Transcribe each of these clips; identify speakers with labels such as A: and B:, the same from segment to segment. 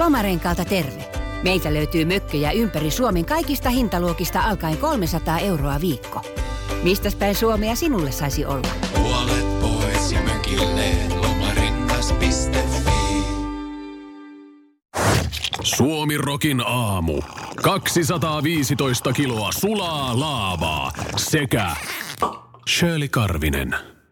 A: Lomarenkaalta terve. Meiltä löytyy mökkejä ympäri Suomen kaikista hintaluokista alkaen 300 € viikko. Mistäs päin Suomea sinulle saisi olla?
B: Puolet pois ja mökille lomarengas.fi.
C: Suomi-rokin aamu. 215 kiloa sulaa laavaa sekä Shirley Karvinen.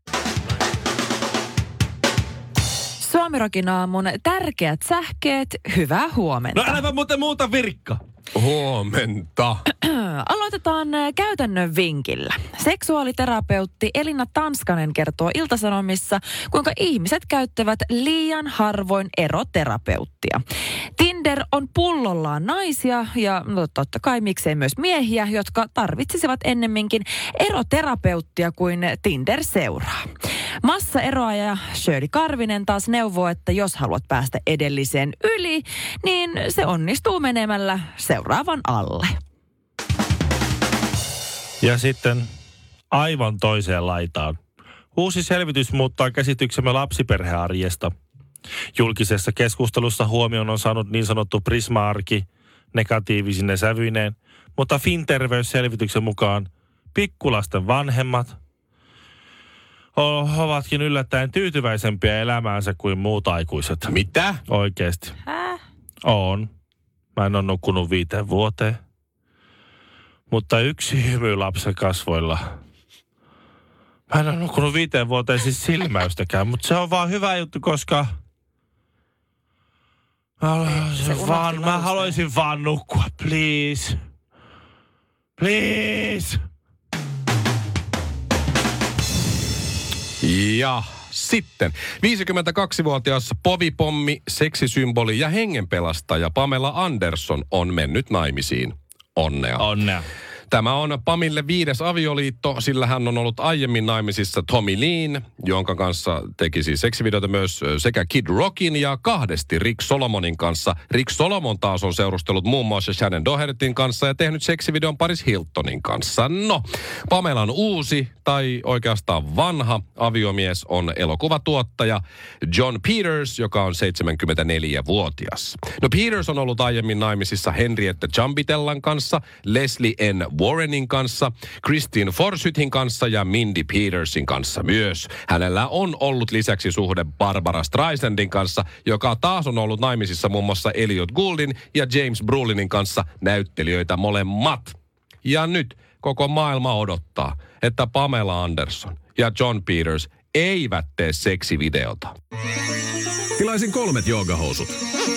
D: Suomi-rokin aamun tärkeät sähkeet, hyvää huomenta.
E: No äläpä muuten muuta virkka.
F: Huomenta.
D: Aloitetaan käytännön vinkillä. Seksuaaliterapeutti Elina Tanskanen kertoo Ilta-Sanomissa, kuinka ihmiset käyttävät liian harvoin eroterapeuttia. Tinder on pullollaan naisia ja totta kai miksei myös miehiä, jotka tarvitsisivat ennemminkin eroterapeuttia kuin Tinder-seuraa. Massaeroaja Shirley Karvinen taas neuvoo, että jos haluat päästä edelliseen yli, niin se onnistuu menemällä seuraavan alle.
E: Ja sitten aivan toiseen laitaan. Uusi selvitys muuttaa käsityksemme lapsiperhearjesta. Julkisessa keskustelussa huomioon on saanut niin sanottu Prisma-arki negatiivisine sävyineen, mutta FinTerveys-selvityksen mukaan pikkulasten vanhemmat ovatkin yllättäen tyytyväisempiä elämäänsä kuin muut aikuiset.
F: Mitä?
E: Oikeesti. On. Mä en ole nukkunut 5 vuoteen. Mutta yksi hymy lapsen kasvoilla. Mä en ole nukkunut 5 vuoteen siis silmäystäkään, mutta se on vaan hyvä juttu, koska mä haluaisin vaan nukkua, please. Please.
F: Ja sitten 52-vuotias povipommi, seksisymboli ja hengenpelastaja Pamela Anderson on mennyt naimisiin. Onnea.
E: Onnea.
F: Tämä on Pamille 5. avioliitto, sillä hän on ollut aiemmin naimisissa Tommy Leen, jonka kanssa teki siis seksivideoita myös sekä Kid Rockin ja 2 Rick Solomonin kanssa. Rick Solomon taas on seurustellut muun muassa Shannon Dohertyn kanssa ja tehnyt seksivideon Paris Hiltonin kanssa. No, Pamelan uusi tai oikeastaan vanha aviomies on elokuvatuottaja John Peters, joka on 74-vuotias. No, Peters on ollut aiemmin naimisissa Henrietta Giambitellan kanssa, Leslie N. Warrenin kanssa, Christine Forsythin kanssa ja Mindy Petersin kanssa myös. Hänellä on ollut lisäksi suhde Barbara Streisandin kanssa, joka taas on ollut naimisissa muun muassa Elliot Gouldin ja James Brolinin kanssa, näyttelijöitä molemmat. Ja nyt koko maailma odottaa, että Pamela Anderson ja John Peters eivät tee seksivideota.
C: Tilaisin 3 joogahousut.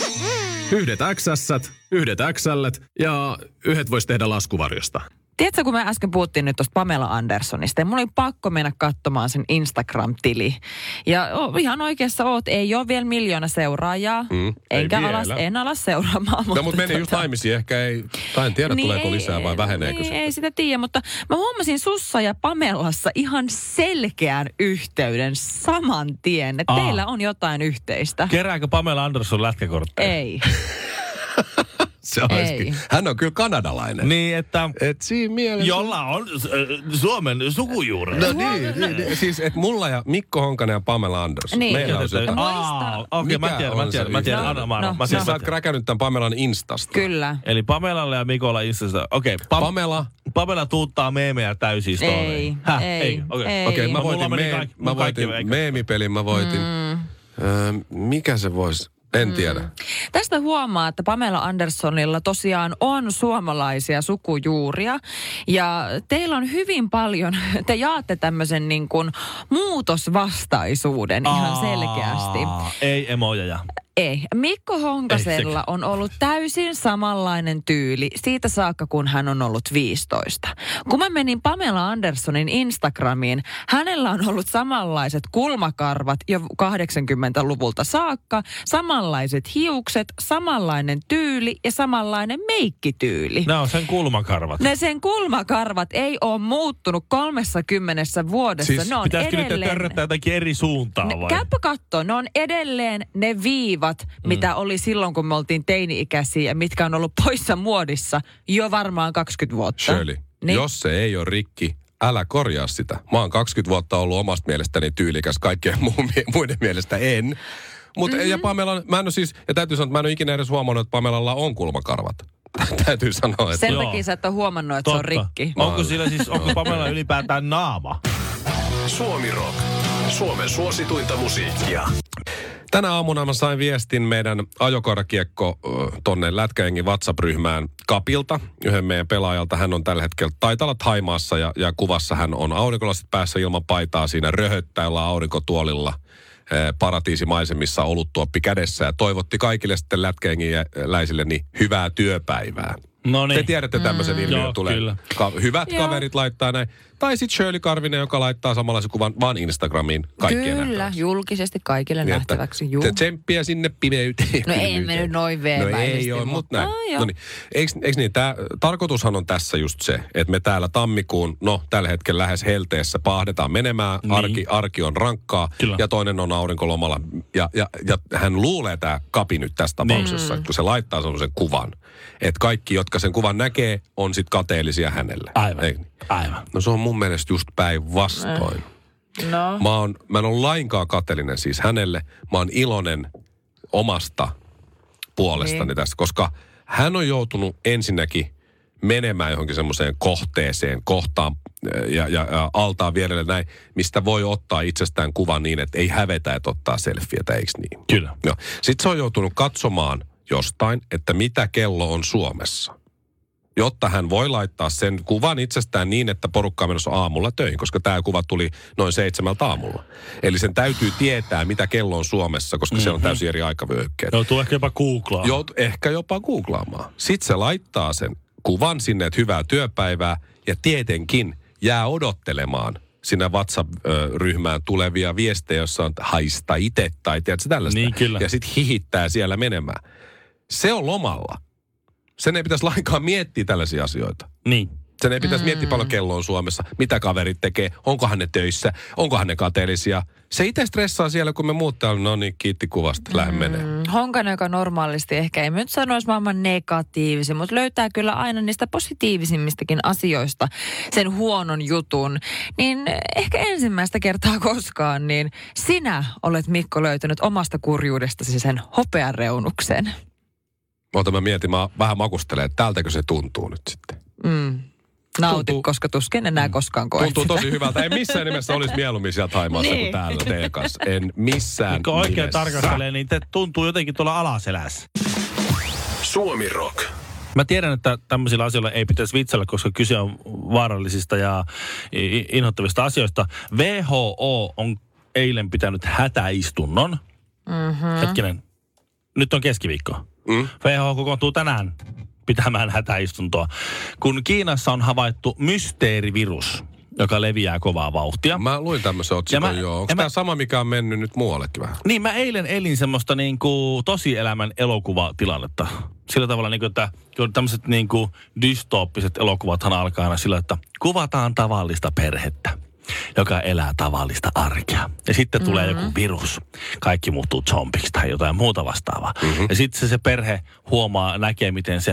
C: 1 XS, 1 XL ja 1 voisi tehdä laskuvarjosta.
D: Tiedätkö, kun me äsken puhuttiin nyt tuosta Pamela Andersonista, ja mulla oli pakko mennä katsomaan sen Instagram-tili. Ja ihan oikeassa oot, ei ole vielä 1 miljoona seuraajaa, en alas seuraamaan.
F: No, mutta meni just naimisiin, ehkä ei, tai en tiedä, niin tuleeko lisää vai väheneekö se.
D: Ei sitä tiedä, mutta mä huomasin sussa ja Pamelassa ihan selkeän yhteyden saman tien, että teillä on jotain yhteistä.
E: Kerääkö Pamela Anderson lätkäkortteja?
D: Ei.
F: Se olisikin. Hän on kyllä kanadalainen.
E: Niin, että
F: siinä mielessä
E: jolla on Suomen sukujuuret.
F: No niin. Siis, että mulla ja Mikko Honkanen ja Pamela Anderson.
D: Niin.
F: Meillä on se.
E: Okei, mä tiedän.
F: Siis sä oot kräkännyt tämän Pamelan Instasta.
D: Kyllä.
E: Eli Pamelalle ja Mikolla Instasta. Okei, Pamela tuuttaa meemejä täysin storyin.
D: Ei.
F: Okei, mä voitin meemipelin, mä voitin. Mikä se voisi? En tiedä.
D: Tästä huomaa, että Pamela Andersonilla tosiaan on suomalaisia sukujuuria. Ja teillä on hyvin paljon, te jaatte tämmöisen niin kuin muutosvastaisuuden ihan selkeästi.
E: Ei emojeja.
D: Ei. Mikko Honkasella on ollut täysin samanlainen tyyli siitä saakka, kun hän on ollut 15. Kun mä menin Pamela Andersonin Instagramiin, hänellä on ollut samanlaiset kulmakarvat jo 80-luvulta saakka, samanlaiset hiukset, samanlainen tyyli ja samanlainen meikkityyli.
E: Ne on sen kulmakarvat.
D: Sen kulmakarvat ei ole muuttunut 30 vuodessa.
E: Siis
D: ne on
E: pitäisikö
D: edelleen...
E: nyt törröttää jotakin eri suuntaan vai?
D: Käypä kattoo, ne on edelleen ne viivat, mitä oli silloin, kun me oltiin teini-ikäisiä ja mitkä on ollut poissa muodissa jo varmaan 20 vuotta.
F: Shirley, jos se ei ole rikki, älä korjaa sitä. Mä oon 20 vuotta ollut omasta mielestäni tyylikäs, kaikkien muiden mielestä en. Mutta ja Pamela, mä en ole siis, ja täytyy sanoa, että mä en ole ikinä edes huomannut, että Pamelalla on kulmakarvat. Täytyy sanoa, että...
D: Sen takia sä et ole huomannut, että se on rikki.
E: Onko sillä siis, onko Pamela ylipäätään naama?
C: Suomi Rock. Suomen suosituinta musiikkia.
F: Tänä aamuna mä sain viestin meidän ajokoirakiekko tonne Lätkäjengin WhatsApp-ryhmään Kapilta, yhden meidän pelaajalta. Hän on tällä hetkellä, taitaa olla Thaimaassa ja kuvassa hän on aurinkolasit päässä ilman paitaa siinä röhöttää jollain aurinkotuolilla paratiisimaisemissa oluttuoppi kädessä ja toivotti kaikille sitten lätkäjengiläisille niin hyvää työpäivää.
E: No niin.
F: Te tiedätte tämmöisen ilmiön
E: Joo,
F: tulee.
E: kyllä.
F: Hyvät kaverit laittaa näin. Tai sitten Shirley Karvinen, joka laittaa samanlaisen kuvan vaan Instagramiin kaikkien
D: Kyllä,
F: nähtäväksi.
D: julkisesti kaikille
F: Niin,
D: nähtäväksi.
F: että tsemppiä sinne pimeyteen.
D: No ei mennyt noin veemäisesti.
F: No ei ole, mutta näin.
D: Joo.
F: No niin. Eikö niin, tarkoitushan on tässä just se, että me täällä tammikuun, tällä hetkellä lähes helteessä pahdetaan menemään.
E: Niin.
F: Arki on rankkaa.
E: Kyllä.
F: Ja toinen on aurinkolomalla. Ja hän luulee tämä Kapi nyt tässä tapauksessa, kun se laittaa sellaisen kuvan. Että kaikki, jotka sen kuvan näkee, on sitten kateellisia hänelle.
E: Aivan.
F: No se on mun mielestä just päinvastoin.
D: No.
F: Mä en ole lainkaan kateellinen siis hänelle. Mä oon iloinen omasta puolestani tästä, koska hän on joutunut ensinnäkin menemään johonkin semmoiseen kohtaan ja altaan vierelle näin, mistä voi ottaa itsestään kuvan niin, että ei hävetä, että ottaa selfietä, eikö niin?
E: Kyllä.
F: No. Sitten se on joutunut katsomaan jostain, että mitä kello on Suomessa. Jotta hän voi laittaa sen kuvan itsestään niin, että porukka on menossa aamulla töihin, koska tämä kuva tuli noin 7 aamulla. Eli sen täytyy tietää, mitä kello on Suomessa, koska se on täysin eri aikavyöhykkeet.
E: Joutuu ehkä jopa googlaamaan.
F: Ehkä jopa googlaamaan. Sitten se laittaa sen kuvan sinne, että hyvää työpäivää, ja tietenkin jää odottelemaan sinne WhatsApp-ryhmään tulevia viestejä, jossa on haista itse tai tiedätkö tällaista.
E: Niin, kyllä.
F: Ja sitten hihittää siellä menemään. Se on lomalla. Sen ei pitäisi lainkaan miettiä tällaisia asioita.
E: Niin.
F: Sen ei pitäisi miettiä paljon kello on Suomessa, mitä kaverit tekee, onkohan ne töissä, onkohan ne kateellisia. Se itse stressaa siellä, kun me muut täällä, no niin, kiitti kuvasta, lähden menee.
D: Honkanen, joka normaalisti ehkä ei nyt sanoisi maailman negatiivisen, mutta löytää kyllä aina niistä positiivisimmistakin asioista sen huonon jutun. Niin ehkä ensimmäistä kertaa koskaan, niin sinä olet, Mikko, löytänyt omasta kurjuudestasi sen hopeareunuksen.
F: Mä mietin, mä vähän makustelen, että tältäkö se tuntuu nyt sitten.
D: Nauti, koska tuskin enää koskaan koet
F: Tuntuu
D: sitä.
F: tosi hyvältä. En missään nimessä olisi mieluummin siellä Thaimaassa kuin täällä teidän kanssa. En missään
E: Kun oikein
F: nimessä.
E: tarkastelee, niin te tuntuu jotenkin tuolla alaselässä.
C: Suomi Rock.
E: Mä tiedän, että tämmöisillä asioilla ei pitäisi vitsellä, koska kyse on vaarallisista ja inhottavista asioista. WHO on eilen pitänyt hätäistunnon. Hetkinen, nyt on keskiviikko. WHO kokoontuu tänään pitämään hätäistuntoa, kun Kiinassa on havaittu mysteerivirus, joka leviää kovaa vauhtia.
F: Mä luin tämmöisen otsikon, joo. Onko tämä sama, mikä on mennyt nyt muuallekin vähän?
E: Niin, mä eilen elin semmoista niinku tosielämän elokuvatilannetta. Sillä tavalla, niinku, että tämmöiset niinku dystooppiset elokuvathan alkaa aina sillä, että kuvataan tavallista perhettä, joka elää tavallista arkea. Ja sitten tulee joku virus. Kaikki muuttuu zombiksi tai jotain muuta vastaavaa. Ja sitten se perhe näkee,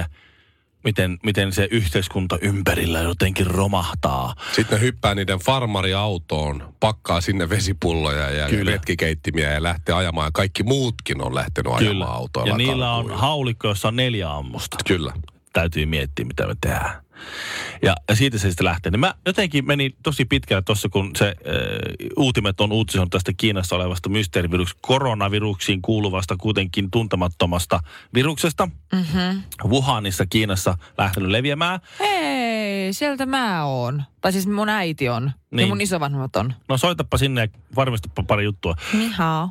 E: miten se yhteiskunta ympärillä jotenkin romahtaa.
F: Sitten ne hyppää niiden farmariautoon, pakkaa sinne vesipulloja ja retkikeittimiä ja lähtee ajamaan. Kaikki muutkin on lähtenyt ajamaan autoilla.
E: Ja niillä on haulikko, jossa on 4 ammusta.
F: Kyllä.
E: Täytyy miettiä, mitä me tehdään. Ja siitä se sitten lähtee. Niin mä jotenkin menin tosi pitkälle tuossa, kun se uutimet on uutisoinut tästä Kiinassa olevasta mysteeriviruksesta, koronaviruksiin kuuluvasta kuitenkin tuntemattomasta viruksesta. Wuhanissa Kiinassa lähtenyt leviämään.
D: Hei, sieltä mä oon. Tai siis mun äiti on.
E: Niin.
D: Ja mun isovanhemmat on.
E: No soitapa sinne ja varmistapa pari juttua.
D: Nihao.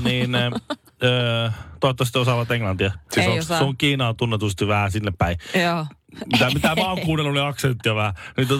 E: Toivottavasti osaavat englantia.
D: Ei osaa.
E: Sun Kiina on tunnetusti vähän sinne päin.
D: Joo.
E: Mitä mä oon kuunnellut, niin aksenttia vähän.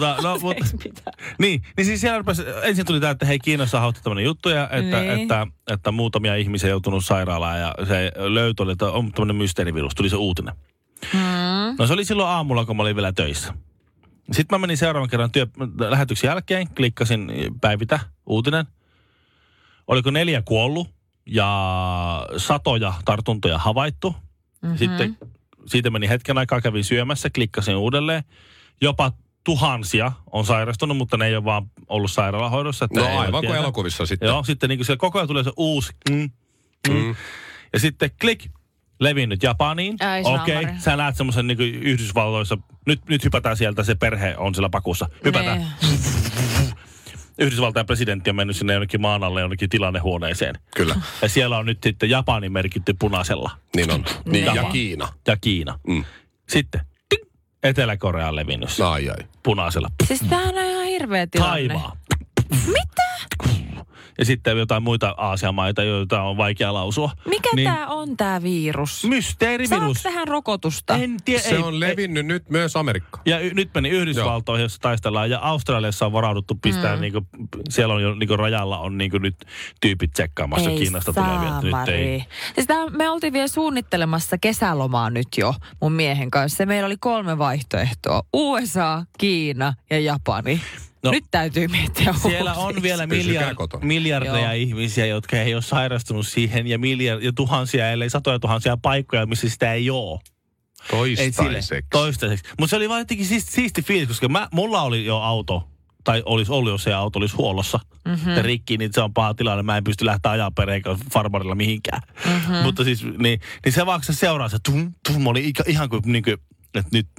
E: Niin siis siellä ensin tuli tämä, että hei, Kiinassa on hautti tämmöinen juttu, ja että muutamia ihmisiä joutunut sairaalaan, ja se löytö oli, että on tämmöinen mysteerivirus, tuli se uutinen. No se oli silloin aamulla, kun mä olin vielä töissä. Sitten mä menin seuraavan kerran lähetyksen jälkeen, klikkasin päivitä, uutinen. Oliko 4 kuollut ja satoja tartuntoja havaittu. Sitten siitä meni hetken aikaa, kävin syömässä, klikkasin uudelleen. Jopa tuhansia on sairastunut, mutta ne ei ole vaan ollut sairaalahoidossa.
F: No aivan kuin elokuvissa sitten.
E: Joo, sitten niin siellä koko ajan tulee se uusi Ja sitten klik, levinnyt Japaniin. Okei, sä näet semmoisen niin kuin Yhdysvalloissa, nyt hypätään sieltä, se perhe on siellä pakussa. Hypätään. Yhdysvaltain presidentti on mennyt sinne jonnekin maan alle, jonnekin tilannehuoneeseen.
F: Kyllä.
E: Ja siellä on nyt sitten Japani merkitty punaisella.
F: Niin on. Niin, ja Kiina.
E: Ja Kiina. Sitten Etelä-Korea on levinnyt.
F: Ai.
E: Punaisella.
D: Siis tämähän on ihan hirveä tilanne.
E: Taimaa.
D: Mitä?
E: Ja sitten jotain muita Aasian maita, joita on vaikea lausua.
D: Mikä tää on tää virus?
E: Mysteerivirus.
D: Saako tähän rokotusta?
E: En tiedä.
F: Se on levinnyt nyt myös Amerikkaan.
E: Ja nyt meni Yhdysvaltoihin, jossa taistellaan. Ja Australiassa on varauduttu pistää, niinku, siellä on jo niinku rajalla on niinku nyt tyypit tsekkaamassa Kiinasta tulevia. Nyt ei.
D: Siis me oltiin vielä suunnittelemassa kesälomaa nyt jo mun miehen kanssa. Meillä oli 3 vaihtoehtoa. USA, Kiina ja Japani. No, nyt täytyy miettiä
E: siellä on vielä miljardeja ihmisiä, jotka ei ole sairastunut siihen ja tuhansia, ellei satoja tuhansia paikkoja, missä sitä ei ole. Toistaiseksi. Mutta se oli vaan jotenkin siisti fiilis, koska mulla oli jo auto, tai olisi ollut, jos se auto olisi huollossa ja rikki, niin se on paha tilanne. Mä en pysty lähteä ajaa perheen farmarilla mihinkään. Mutta siis, niin se vaan se seuraa, se oli ihan kuin, että nyt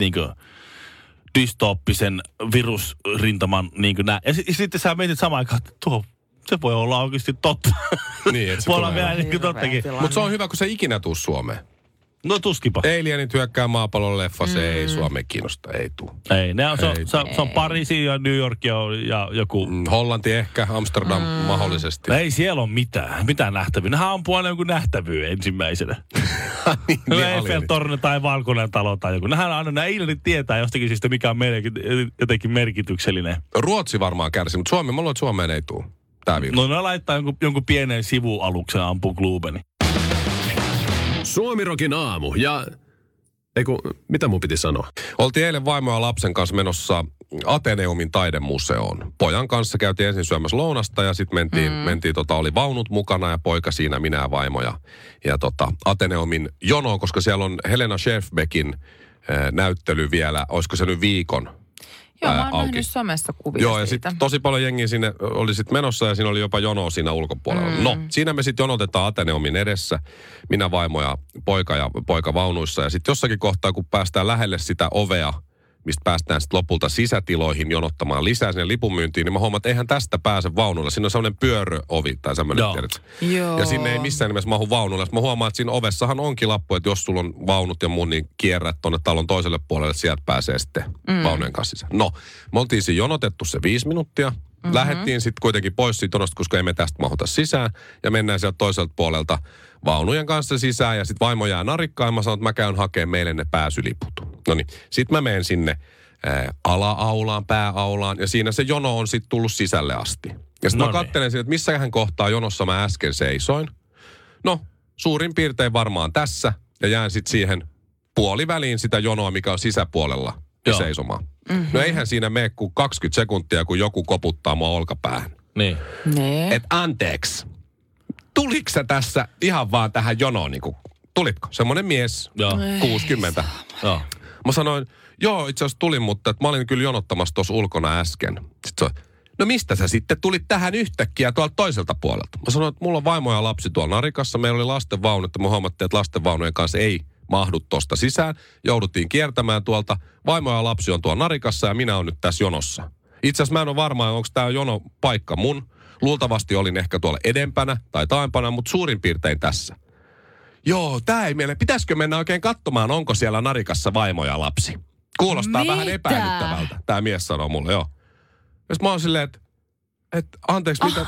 E: dystooppisen virusrintaman näin. Ja sitten sä mietit samaan aikaan, että se voi olla oikeasti totta.
F: Niin, että se
E: voi olla vielä tottakin.
F: Mutta se on hyvä, kun se ikinä tuu Suomeen.
E: No tuskipa.
F: Alienit hyökkää maapallon leffa, se ei Suomeen kiinnosta, ei tuu.
E: Ei, se on Pariisi ja New York ja joku...
F: Hollanti ehkä, Amsterdam mahdollisesti.
E: Ei siellä ole mitään nähtävyyttä. Nehän ampuu jonkun nähtävyyn ensimmäisenä.
F: niin,
E: Eiffeltorni tai Valkoinen talo tai joku. Nehän aina, nämä alienit tietää jostakin syystä, mikä on meille jotenkin merkityksellinen.
F: Ruotsi varmaan kärsi, mutta Suomi, mulla on, että Suomeen ei tuu tää virus.
E: No ne laittaa jonkun pienen sivualuksen ampuu Glubeni.
C: Suomirokin aamu ja... mitä mun piti sanoa?
F: Oltiin eilen vaimo ja lapsen kanssa menossa Ateneumin taidemuseoon. Pojan kanssa käytiin ensin syömässä lounasta ja sitten mentiin oli vaunut mukana ja poika siinä, minä ja vaimo ja Ateneumin jonoon, koska siellä on Helena Schäfbeckin näyttely vielä, olisiko se nyt viikon
D: Joo, mä oon nähnyt somessa kuvia
F: Joo, ja sitten tosi paljon jengiä sinne oli sitten menossa ja siinä oli jopa jonoa siinä ulkopuolella. No, siinä me sitten jonotetaan Ateneumin edessä, minä, vaimo ja poika vaunuissa. Ja sitten jossakin kohtaa, kun päästään lähelle sitä ovea, mistä päästään sitten lopulta sisätiloihin jonottamaan lisää sinne lipunmyyntiin, niin mä huomaan, että eihän tästä pääse vaunulla. Siinä on sellainen pyöröovi tai semmoinen, ja sinne ei missään nimessä mahu vaunulla. Mä huomaan, että siinä ovessahan onkin lappu, että jos sulla on vaunut ja mun, niin kierrät tuonne talon toiselle puolelle, että sieltä pääsee sitten vaunujen kanssa sisään. No, me oltiin siinä jonotettu se 5 minuuttia. Lähdettiin sitten kuitenkin pois siitä jonosta, koska emme tästä mahuta sisään. Ja mennään sieltä toiselta puolelta vaunujen kanssa sisään. Ja sitten vaimo jää narikkaan ja mä sanon, että mä käyn hakemaan meille ne pääsyliput. No niin, sitten mä menen sinne ala-aulaan, pääaulaan. Ja siinä se jono on sitten tullut sisälle asti. Ja sitten mä katselen siinä, että missähän kohtaa jonossa mä äsken seisoin. No, suurin piirtein varmaan tässä. Ja jään sitten siihen puoliväliin sitä jonoa, mikä on sisäpuolella seisomaan. No eihän siinä mene kuin 20 sekuntia, kun joku koputtaa mua olkapäähän.
E: Niin.
F: Et anteeksi. Tuliko sä tässä ihan vaan tähän jonoon? Niin tulitko? Semmoinen mies, 60.
E: Joo.
F: Mä sanoin, joo, itse asiassa tulin, mutta mä olin kyllä jonottamassa tuossa ulkona äsken. Sitten se no mistä sä sitten tulit tähän yhtäkkiä tuolta toiselta puolelta? Mä sanoin, että mulla on vaimo ja lapsi tuolla narikassa. Meillä oli lastenvaunu, että me huomattiin, että lastenvaunujen kanssa ei mahdu tuosta sisään. Jouduttiin kiertämään tuolta. Vaimo ja lapsi on tuolla narikassa ja minä olen nyt tässä jonossa. Itse asiassa mä en ole varma, onko tämä jono paikka mun. Luultavasti olin ehkä tuolla edempänä tai taaempana, mutta suurin piirtein tässä. Joo, tää ei meille. Pitäisikö mennä oikein katsomaan, onko siellä narikassa vaimo ja lapsi? Kuulostaa vähän epäilyttävältä, tämä mies sanoo mulle, joo. Ja mä oon silleen, että anteeksi, mitä?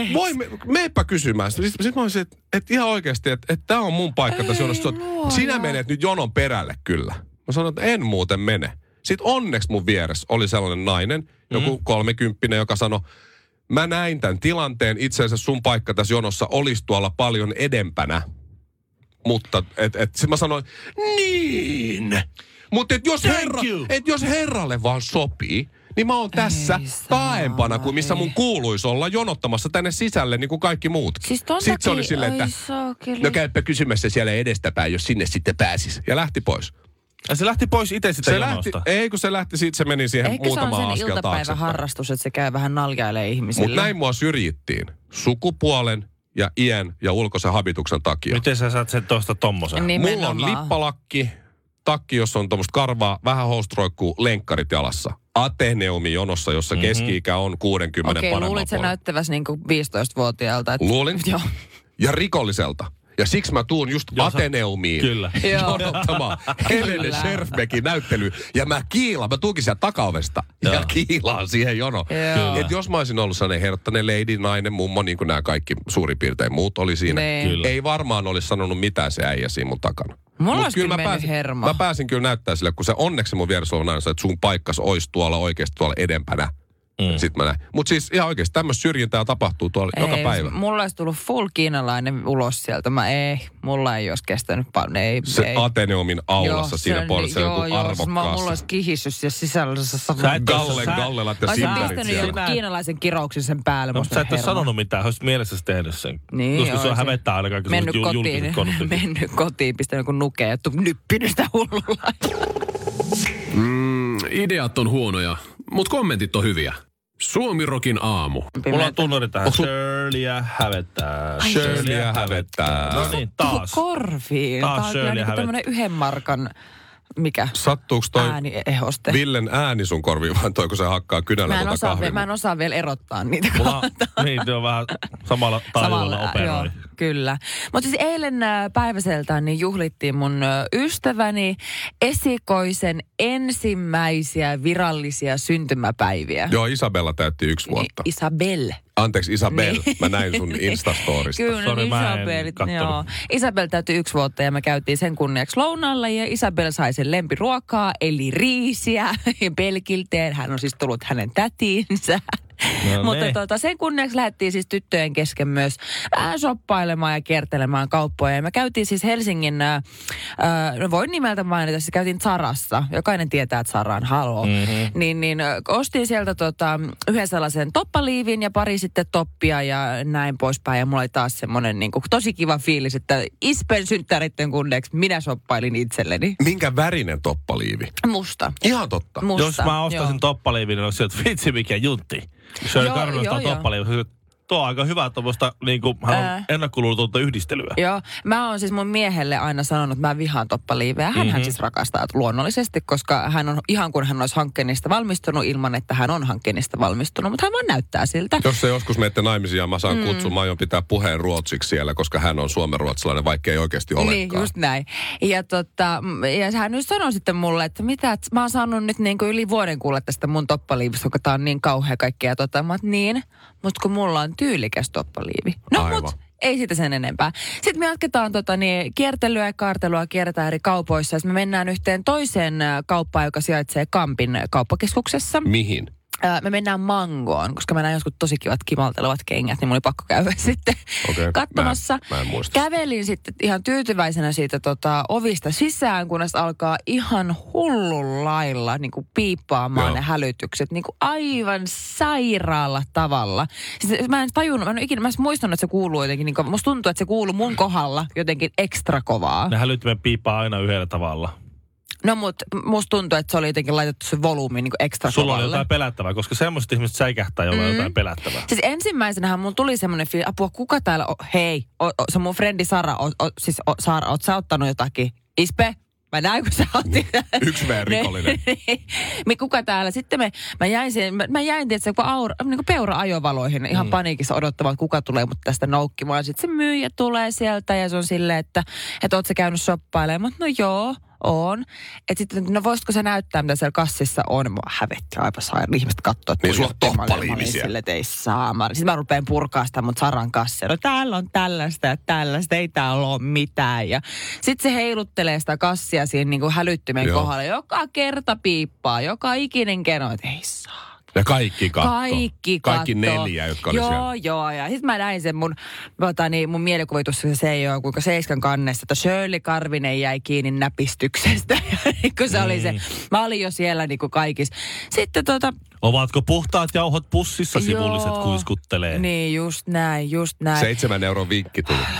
F: Meepä kysymään. Sitten mä olisin, että ihan oikeasti, että tää on mun paikka tässä jonossa. Sinä menet nyt jonon perälle kyllä. Mä sanoin, että en muuten mene. Sitten onneksi mun vieressä oli sellainen nainen, joku 30, joka sanoi, mä näin tämän tilanteen, itse asiassa sun paikka tässä jonossa olisi tuolla paljon edempänä. Mutta mä sanoin, niin. Mutta jos herralle vaan sopii, niin mä oon tässä taaempana kuin missä mun kuuluisi olla jonottamassa tänne sisälle niin kuin kaikki muutkin.
D: Siis
F: sitten se oli silleen, että no käypä kysymässä siellä edestäpäin, jos sinne sitten pääsis. Ja lähti pois.
E: Ja se lähti pois itse sitä jonosta.
F: Kun se lähti, siitä se meni siihen muutama askel taaksepäin.
D: Ehkä se on sen iltapäiväharrastus, että se käy vähän naljailee ihmisille.
F: Mutta näin mua syrjittiin sukupuolen ja iän ja ulkoisen habituksen takia.
E: Miten sä saat sen tuosta tommosen?
F: Mulla on lippalakki, takki, jossa on tuommoista karvaa, vähän housut roikkuu, lenkkarit jalassa. Ateneumi jonossa, jossa keski-ikä on 60
D: Okei,
F: paremman
D: luulit sä
F: puolella.
D: näyttävässä niinku 15-vuotiaalta?
F: Luulin.
D: Joo.
F: Ja rikolliselta. Ja siksi mä tuun just Ateneumiin
E: Kyllä.
F: jonottamaan Helene Scherfbeckin näyttelyyn. Ja mä tuunkin sieltä takaovesta ja kiilaan siihen jonoon. Että jos mä olisin ollut sellainen herttainen lady, nainen, mummo, niin kuin nämä kaikki suurin piirtein muut oli siinä. Ei varmaan olisi sanonut mitään se äijä siinä mun takana.
D: Mulla olisi kyllä mennyt hermo.
F: Mä pääsin kyllä näyttää sille, kun se onneksi mun vieressä on aina se, että sun paikkas olisi tuolla oikeasti tuolla edempänä. Sitten mä näin. Mutta siis ihan oikeasti tämmöistä syrjintää tapahtuu tuolla joka päivä.
D: Mulla olisi tullut full kiinalainen ulos sieltä. Mulla ei olisi kestänyt paljon.
F: Se Ateneumin aulassa siinä puolessa joku arvokkaassa.
D: Mulla olisi kihisys ja sisällä.
F: Gallelat ja
D: Olisin
F: simperit
D: pistänyt
F: siellä.
D: joku kiinalaisen kirouksen sen päälle.
E: Mutta sä et ole sanonut mitään, olisit mielessäsi tehnyt sen.
D: Niin,
E: koska se on hävettää aina kaikki julkiset konfliktit.
D: Mennyt kotiin, pistänyt joku nukea ja nyppinyt sitä hullulla.
C: Ideat on huonoja, mutta kommentit on hyviä. Suomi-rokin aamu.
E: Mulla on tunnari tähän. Shirleyä hävettää.
F: Shirleyä hävettää.
E: No niin, taas.
D: Korviin.
E: Taas
D: Tää on kyllä niinku tämmönen 1 markan, mikä?
F: Sattuuko toi
D: ääniehoste.
F: Villen ääni sun korviin, vai toi kun se hakkaa kynällä kahvia?
D: Mä en osaa vielä erottaa niitä
E: niin, se on vähän samalla taajuudella operoi.
D: Joo, kyllä. Mutta siis eilen päiväseltään niin juhlittiin mun ystäväni esikoisen ensimmäisiä virallisia syntymäpäiviä.
F: Joo, Isabella täytti 1 vuotta.
D: Isabelle.
F: Anteeksi, Isabel. Niin. Mä näin sun Instastorista.
D: Kyllä,
E: Sorry,
D: joo. Isabel täytyi 1 vuotta ja me käytiin sen kunniaksi lounaalla ja Isabel sai sen lempiruokaa, eli riisiä ja pelkilteen. Hän on siis tullut hänen tätiinsä. No, mutta sen kunniaksi lähdettiin siis tyttöjen kesken myös shoppailemaan ja kiertelemään kauppoja. Ja me käytiin siis Helsingin, voin nimeltä mainita, siis käytiin Zarassa. Jokainen tietää, että Zara on haloo. Niin ostin sieltä yhden sellaisen toppaliivin ja pari sitten toppia ja näin poispäin. Ja mulla oli taas semmoinen niin kuin tosi kiva fiilis, että Ispen synttäritten kunniaksi minä shoppailin itselleni.
F: Minkä värinen toppaliivi?
D: Musta.
F: Ihan totta.
D: Musta,
E: jos mä ostaisin toppaliivin, niin olisi sieltä vitsi mikä juntti. Se oli karvasta toppaliivin. Tuo on aika hyvä tuommoista niinku ennakkoluulotonta yhdistelyä.
D: Joo, mä oon siis mun miehelle aina sanonut, että mä vihaan toppaliivejä. Hänhän siis rakastaa luonnollisesti, koska hän on ihan kuin hän olisi hankkeenista valmistunut ilman, että hän on hankkeenista valmistunut. Mutta hän vaan näyttää siltä.
F: Jos se joskus menette naimisiin ja mä saan kutsun, mä aion pitää puheen ruotsiksi siellä, koska hän on suomenruotsalainen, vaikka ei oikeasti olekaan.
D: Niin, just näin. Ja hän nyt sanoi sitten mulle, että mitä, että mä oon saanut nyt niin kuin yli vuoden kuulla tästä mun toppaliivista, kun tää on niin kauhea kaikkea. Mä oon, niin, mutta kun mulla on tyylikäs toppaliivi. No mut ei siitä sen enempää. Sitten me jatketaan kiertelyä ja kaartelua, kierretään eri kaupoissa. Sitten me mennään yhteen toiseen kauppaan, joka sijaitsee Kampin kauppakeskuksessa.
F: Mihin?
D: Me mennään Mangoon, koska mä näin joskus tosi kivat kimaltelevat kengät, niin mulla oli pakko käydä sitten katsomassa.
F: Mä en muista.
D: Kävelin sitten ihan tyytyväisenä siitä ovista sisään, kunnes alkaa ihan hullun lailla niin kuin piippaamaan ne hälytykset. Niin kuin aivan sairaalla tavalla. Siis mä en tajunnut, mä en muistanut, että se kuuluu jotenkin, niin kuin, musta tuntuu, että se kuuluu mun kohdalla jotenkin ekstra kovaa.
E: Ne hälyttimen piippaa aina yhdellä tavalla.
D: No mutta musta tuntuu, että se oli jotenkin laitettu se volyymi niin ekstra
E: sulla
D: kovalle.
E: Oli jotain pelättävää, koska semmoiset ihmiset säikähtää, jolla on jotain pelättävää.
D: Siis ensimmäisenähän mun tuli semmoinen fiilis, apua kuka täällä on? Hei, se on mun frendi Sara, Saara, oot sä ottanut jotakin? Ispe? Mä näin, kun sä otit.
F: Yksi rikollinen.
D: Kuka täällä? Sitten mä jäin tietysti niin peura ajovaloihin ihan paniikissa odottamaan, että kuka tulee mut tästä noukkimaan. Sitten se myyjä tulee sieltä ja se on silleen, että oot sä käynyt shoppailemaan. No joo. On. Että sitten, no voisitko sä näyttää, mitä siellä kassissa on? Mua hävetti aivan sairaan. Ihmiset katsoo, että
F: niin sulla on toppaliivi siellä.
D: Että ei saa. Sitten mä rupean purkaa sitä mun Saran kassia. No täällä on tällaista ja tällaista. Ei täällä ole mitään. Ja sitten se heiluttelee sitä kassia siinä niin kuin hälyttimen kohdalla. Joka kerta piippaa. Joka ikinen keno, että ei saa.
F: Ja kaikki katto.
D: Kaikki
F: 4, jotka oli siellä.
D: Joo. Ja sitten mä näin sen mun mielikuvitus, se ei ole, kuinka 7 kannessa, että Shirley Karvinen jäi kiinni näpistyksestä. Kun se oli se, mä olin jo siellä niin kuin kaikissa. Sitten
E: Ovatko puhtaat jauhot pussissa, sivulliset kuiskuttelee?
D: Niin, just näin.
F: 7 € vinkki tuli.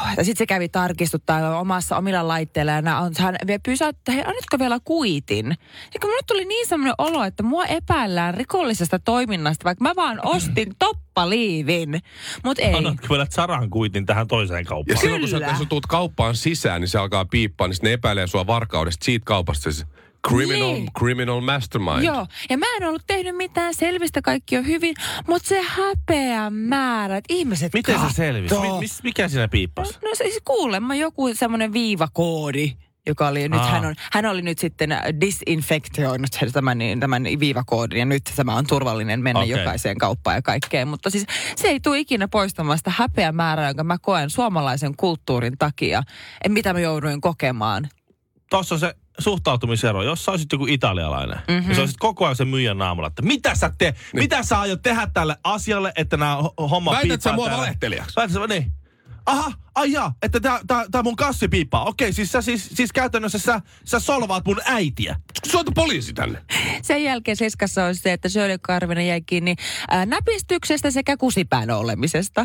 D: Ja sitten se kävi tarkistuttaa omilla laitteilla ja hän pysäyttää, hei, annatko vielä kuitin? Ja kun mulle tuli niin semmoinen olo, että mua epäillään rikollisesta toiminnasta, vaikka mä vaan ostin toppaliivin. Mut ei.
E: Annatko vielä Zaran kuitin tähän toiseen kauppaan?
F: Ja silloin kun sä tuut kauppaan sisään, niin se alkaa piippaa, niin sitten ne epäilee sua varkaudesta siitä kaupasta. Criminal mastermind.
D: Joo, ja mä en ollut tehnyt mitään, selvistä kaikki on hyvin, mutta se häpeä määrä, että ihmiset
E: miten
D: kattoo.
E: se selvisi? Mikä siinä piippasi?
D: No siis kuulemma joku semmoinen viivakoodi, joka oli nyt, hän oli nyt sitten disinfektioinut tämän viivakoodin ja nyt tämä on turvallinen mennä jokaiseen kauppaan ja kaikkeen. Mutta siis se ei tule ikinä poistamaan sitä häpeä määrää, jonka mä koen suomalaisen kulttuurin takia, mitä mä jouduin kokemaan.
E: Tuossa on se suhtautumisero. Jos sä olisit joku italialainen, ja sä olisit koko ajan sen myyjän naamulla, että mitä sä aiot tehdä tälle asialle, että nämä homma piippaa.
F: Väität sä mua valehtelijaksi?
E: Niin. Aha, että tää mun kassi piippaa. Okei, siis käytännössä sä solvaat mun äitiä.
F: Soita poliisi tänne.
D: Sen jälkeen seiskassa olisi se, että Shirley Karvinen jäi kiinni näpistyksestä sekä kusipäänä olemisesta.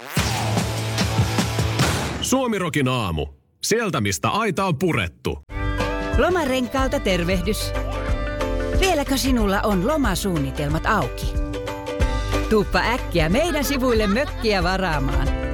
C: Suomirokin aamu. Sieltä, mistä aita on purettu.
A: Lomarenkaalta tervehdys. Vieläkö sinulla on lomasuunnitelmat auki? Tuuppa äkkiä meidän sivuille mökkiä varaamaan.